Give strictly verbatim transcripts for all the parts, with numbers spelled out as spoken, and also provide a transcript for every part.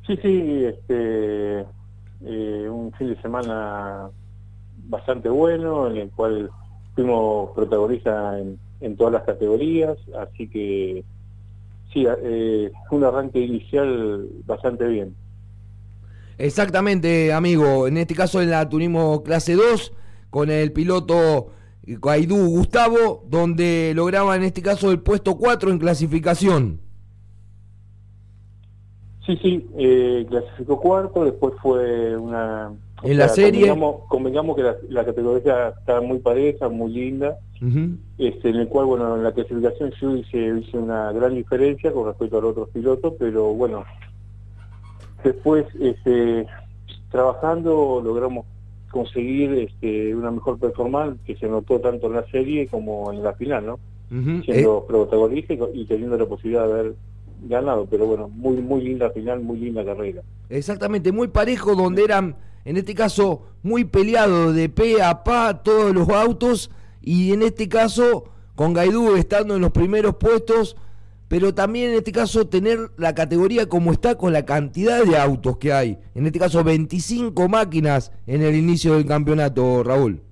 Sí, sí, este, eh, un fin de semana bastante bueno, en el cual fuimos protagonistas en, en todas las categorías, así que sí, eh, un arranque inicial bastante bien. Exactamente, amigo. En este caso en la Turismo Clase dos, con el piloto Guaidú Gustavo, donde lograba en este caso el puesto cuatro en clasificación. Sí, sí, eh, clasificó cuarto, después fue una, o En la sea, serie. convengamos, convengamos que la, la categoría está muy pareja, muy linda, Uh-huh. este, en el cual, bueno, en la clasificación yo hice, hice una gran diferencia con respecto a los otros pilotos, pero bueno, después, este, trabajando logramos conseguir este, una mejor performance que se notó tanto en la serie como en la final, ¿no? Uh-huh. Eh, Siendo protagonista y teniendo la posibilidad de haber ganado, pero bueno, muy muy linda final, muy linda carrera. exactamente, muy parejo, donde eran, en este caso, muy peleados de pe a pa todos los autos, y en este caso, con Gaidú estando en los primeros puestos, pero también en este caso tener la categoría como está con la cantidad de autos que hay. En este caso, veinticinco máquinas en el inicio del campeonato, Raúl.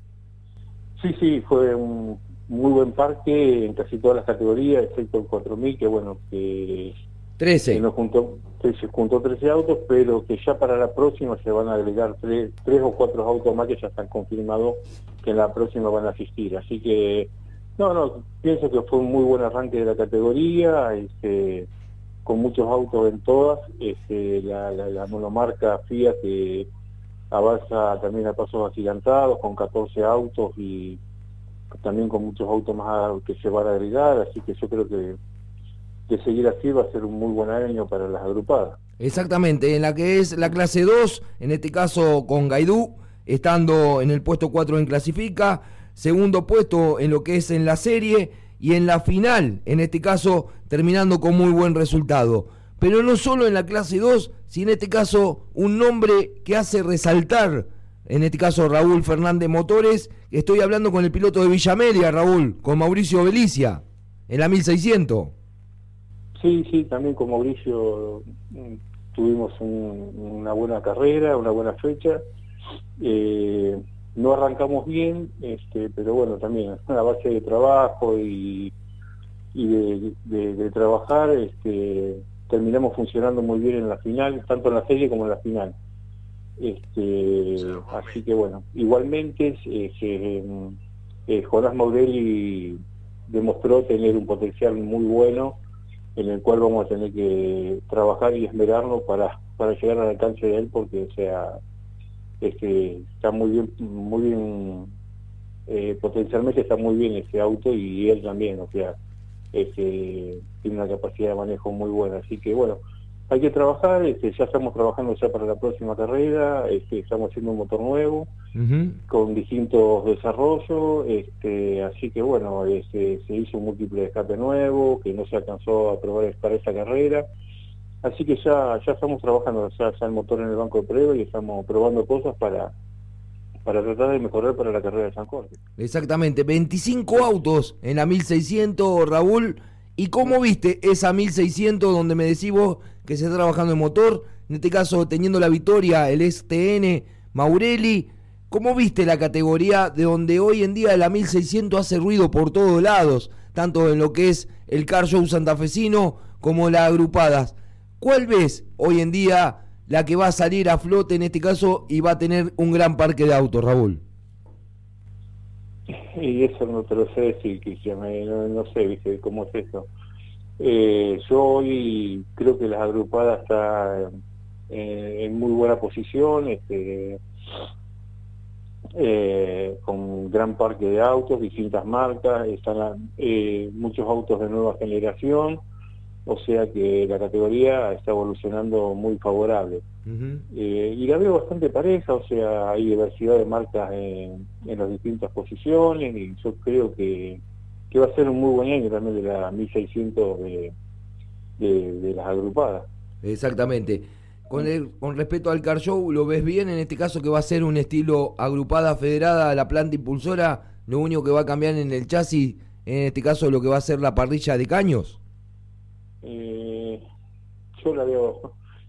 Sí, sí, fue un muy buen parque en casi todas las categorías, excepto el cuatro mil, que bueno, que, que trece. no juntó, que se juntó trece autos, pero que ya para la próxima se van a agregar tres, tres o cuatro autos más que ya están confirmados que en la próxima van a asistir. Así que, no, no, pienso que fue un muy buen arranque de la categoría, este, con muchos autos en todas, este, la, la, la monomarca Fiat que avanza también a pasos agigantados, con catorce autos y también con muchos autos más que se van a agregar, así que yo creo que de seguir así va a ser un muy buen año para las agrupadas. Exactamente, en la que es la clase dos, en este caso con Gaidú, estando en el puesto cuatro en clasifica, segundo puesto en lo que es en la serie y en la final, en este caso terminando con muy buen resultado. Pero no solo en la clase dos, sino en este caso un nombre que hace resaltar, en este caso Raúl Fernández Motores, estoy hablando con el piloto de Villa Amelia, Raúl, con Mauricio Belicia, en la mil seiscientos. Sí, sí, también con Mauricio mm, tuvimos un, una buena carrera, una buena fecha. Eh, no arrancamos bien, este, pero bueno, también a base de trabajo y, y de, de, de trabajar, este, terminamos funcionando muy bien en la final, tanto en la serie como en la final. Este, así que bueno, igualmente eh, eh, eh, Jonás Maurelli demostró tener un potencial muy bueno en el cual vamos a tener que trabajar y esmerarnos para, para llegar al alcance de él, porque o sea, este, está muy bien, muy bien, eh, potencialmente está muy bien ese auto y él también, o sea, este, tiene una capacidad de manejo muy buena, así que bueno, hay que trabajar, este, ya estamos trabajando ya para la próxima carrera, este, estamos haciendo un motor nuevo, Uh-huh. con distintos desarrollos, este, así que bueno, este, se hizo un múltiple de escape nuevo, que no se alcanzó a probar para esa carrera, así que ya, ya estamos trabajando ya, ya el motor en el banco de prueba y estamos probando cosas para, para tratar de mejorar para la carrera de San Jorge. Exactamente, veinticinco autos en la mil seiscientos, Raúl. ¿Y cómo viste esa mil seiscientos donde me decís vos que se está trabajando en motor? En este caso, teniendo la victoria, el S T N Maurelli. ¿Cómo viste la categoría de donde hoy en día la mil seiscientos hace ruido por todos lados? Tanto en lo que es el Car Show santafesino como las agrupadas. ¿Cuál ves hoy en día la que va a salir a flote en este caso y va a tener un gran parque de autos, Raúl? Y eso no te lo sé decir, Cristian, eh, no, no sé, viste, cómo es eso. Eh, yo hoy creo que las agrupadas está eh, en muy buena posición, este, eh, con gran parque de autos, distintas marcas, están eh, muchos autos de nueva generación, o sea que la categoría está evolucionando muy favorable. Uh-huh. Eh, y la veo bastante pareja, o sea, hay diversidad de marcas en, en las distintas posiciones y yo creo que, que va a ser un muy buen año también de la mil seiscientos de, de, de las agrupadas. Exactamente. Con, el, con respecto al car show, ¿lo ves bien? En este caso que va a ser un estilo agrupada, federada, la planta impulsora, lo único que va a cambiar en el chasis, en este caso lo que va a ser la parrilla de caños. Eh, yo la veo,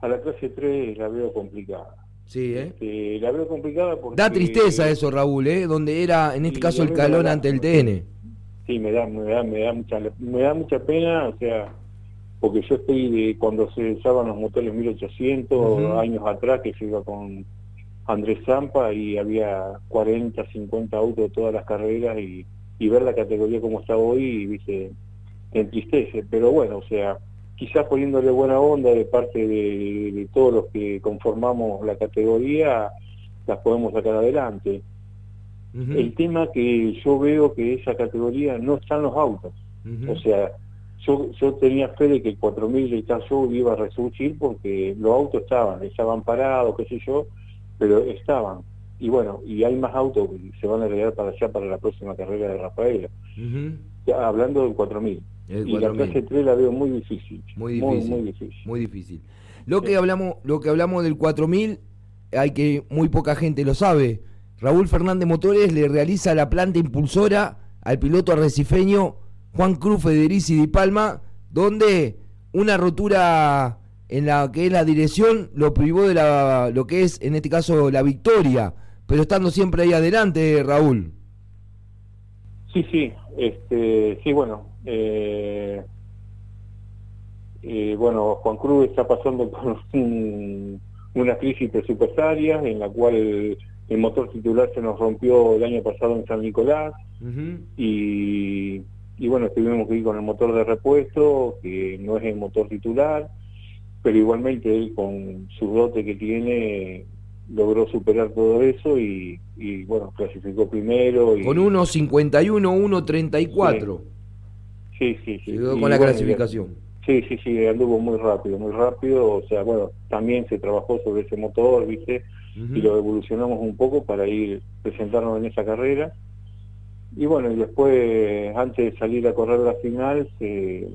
a la clase tres la veo complicada. Sí, ¿eh? Este, la veo complicada porque... Da tristeza eso, Raúl, ¿eh? Donde era, en este caso, el Calón ante el T N. Sí, me da, me da, me da mucha, me da mucha pena, o sea, porque yo estoy de cuando se usaban los motores mil ochocientos, uh-huh. años atrás, que se iba con Andrés Zampa y había cuarenta, cincuenta autos de todas las carreras, y, y ver la categoría como está hoy, viste, te entristece. Pero bueno, o sea, quizás poniéndole buena onda de parte de, de todos los que conformamos la categoría, las podemos sacar adelante. Uh-huh. El tema que yo veo que esa categoría no están los autos. Uh-huh. O sea, yo, yo tenía fe de que el cuatro mil de Show iba a resurgir porque los autos estaban, estaban parados, qué sé yo, pero estaban. Y bueno, y hay más autos que se van a agregar para allá para la próxima carrera de Rafaela. Uh-huh. Ya, hablando del cuatro mil. El y la clase tres la veo muy difícil. Muy difícil. Muy, muy difícil. Muy difícil. Lo que hablamos, lo que hablamos del cuatro mil, hay que muy poca gente lo sabe. Raúl Fernández Motores le realiza la planta impulsora al piloto arrecifeño Juan Cruz Federici Di Palma, donde una rotura en la que es la dirección lo privó de la, lo que es en este caso la victoria, pero estando siempre ahí adelante, Raúl. Sí, sí, este, sí, bueno, eh, eh, bueno, Juan Cruz está pasando por un, una crisis presupuestaria en la cual el, el motor titular se nos rompió el año pasado en San Nicolás. Uh-huh. y, y bueno, tuvimos que ir con el motor de repuesto, que no es el motor titular, pero igualmente él con su dote que tiene logró superar todo eso y, y bueno, clasificó primero. Y, con uno cincuenta y uno, uno treinta y cuatro. Sí, sí, sí. Llegó sí. con Y la bueno, clasificación. Sí, sí, sí, anduvo muy rápido, muy rápido. O sea, bueno, también se trabajó sobre ese motor, ¿viste? Uh-huh. Y lo evolucionamos un poco para ir presentarnos en esa carrera. Y bueno, y después, antes de salir a correr la final, se,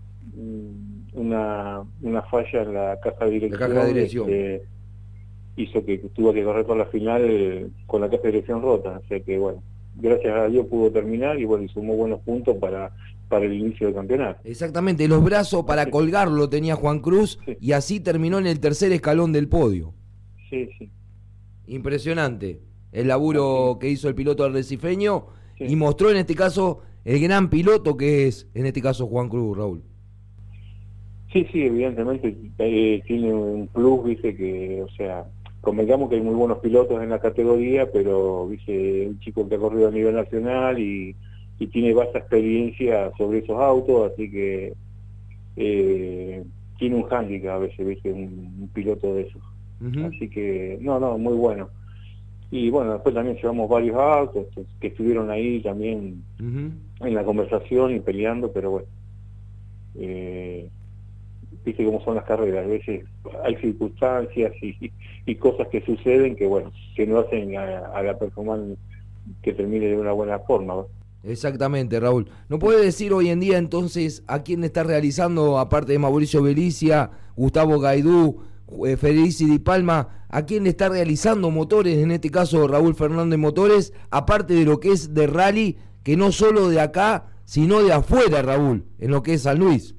una, una falla en la caja de dirección, la caja de dirección. Este, hizo que tuvo que correr por la final con la caja de dirección rota. O sea que, bueno, gracias a Dios pudo terminar y bueno, y sumó buenos puntos para, para el inicio del campeonato. Exactamente, los brazos para sí. colgarlo tenía Juan Cruz, sí. Y así terminó en el tercer escalón del podio. Sí, sí. Impresionante el laburo sí. que hizo el piloto arrecifeño, sí. Y mostró en este caso el gran piloto que es, en este caso, Juan Cruz, Raúl. Sí, sí, evidentemente eh, tiene un plus, viste, que, o sea, convengamos que hay muy buenos pilotos en la categoría, pero, viste, un chico que ha corrido a nivel nacional y, y tiene vasta experiencia sobre esos autos, así que eh, tiene un hándicap a veces, viste, un, un piloto de esos. Uh-huh. Así que, no, no, muy bueno. Y bueno, después también llevamos varios autos que, que estuvieron ahí también uh-huh. en la conversación y peleando, pero bueno, eh, viste cómo son las carreras, a veces hay circunstancias y, y cosas que suceden que bueno, que no hacen a, a la performance que termine de una buena forma, ¿no? Exactamente, Raúl. ¿No puede decir hoy en día entonces a quién está realizando, aparte de Mauricio Belicia, Gustavo Gaidú, eh, Federici Di Palma, a quién le está realizando motores, en este caso Raúl Fernández Motores, aparte de lo que es de rally, que no solo de acá, sino de afuera, Raúl, en lo que es San Luis?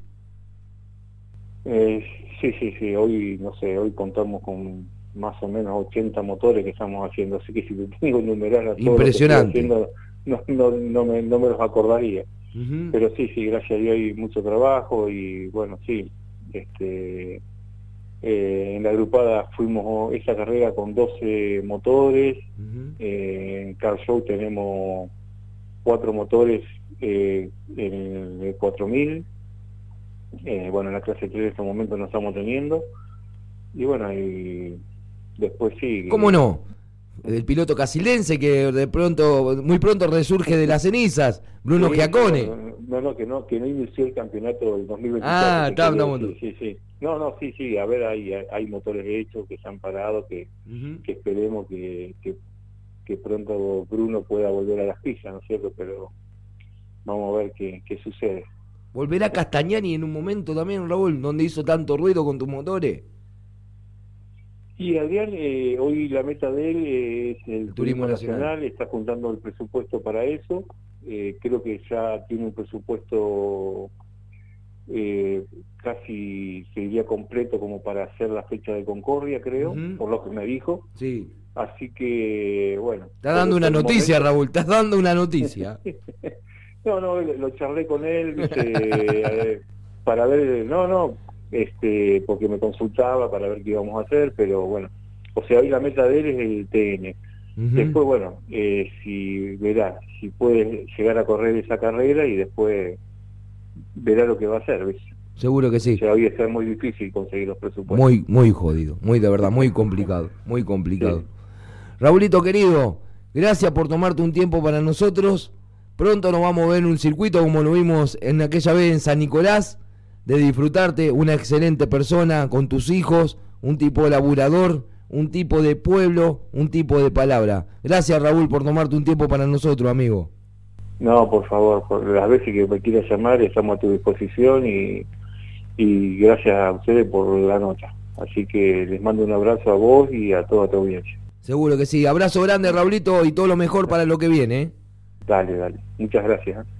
Eh, sí, sí, sí, hoy, no sé, hoy contamos con más o menos ochenta motores que estamos haciendo, así que si te tengo que enumerar a todos impresionante. Los que estoy haciendo, no, no, no, me, no me los acordaría. Uh-huh. Pero sí, sí, gracias a Dios hay mucho trabajo y bueno, sí, este... Eh, en la agrupada fuimos esa carrera con doce motores. Uh-huh. eh, en Car Show tenemos cuatro motores eh, en el cuatro mil. Eh, bueno, en la clase tres en este momento no estamos teniendo. Y bueno, y después sí. ¿Cómo no? El piloto casilense que de pronto, muy pronto resurge de las cenizas, Bruno sí, Giacone. No, no, no, que no, que no inició el campeonato del dos mil veinticuatro. Ah, está, no, sí, sí, sí. No, no, sí, sí, a ver, hay, hay motores hechos que se han parado, que, uh-huh. que esperemos que, que, que pronto Bruno pueda volver a las pistas, ¿no es cierto? Pero vamos a ver qué, qué sucede. ¿Volverá Castagnani en un momento también, Raúl, donde hizo tanto ruido con tus motores? Y Adrián, eh, hoy la meta de él es el, el Turismo, Turismo nacional. nacional, está juntando el presupuesto para eso, eh, creo que ya tiene un presupuesto eh, casi seguiría completo como para hacer la fecha de Concordia, creo, uh-huh. por lo que me dijo. Sí. Así que, bueno. Estás dando una noticia, momento... Raúl, estás dando una noticia. no, no, lo charlé con él, ¿viste? eh, para ver, no, no, este, porque me consultaba para ver qué íbamos a hacer, pero bueno, o sea, hoy la meta de él es el T N. Uh-huh. Después, bueno, eh, si verá, si puede llegar a correr esa carrera y después verá lo que va a hacer, ¿ves? Seguro que sí. O sea, hoy está muy difícil conseguir los presupuestos. Muy, muy jodido, muy de verdad, muy complicado, muy complicado. Sí. Raulito querido, gracias por tomarte un tiempo para nosotros. Pronto nos vamos a ver en un circuito como lo vimos en aquella vez en San Nicolás, de disfrutarte, una excelente persona con tus hijos, un tipo laburador, un tipo de pueblo, un tipo de palabra. Gracias, Raúl, por tomarte un tiempo para nosotros, amigo. No, por favor, por las veces que me quieras llamar estamos a tu disposición y, y gracias a ustedes por la nota. Así que les mando un abrazo a vos y a toda tu audiencia. Seguro que sí. Abrazo grande, Raulito, y todo lo mejor para lo que viene. ¿eh? Dale, dale. Muchas gracias. ¿eh?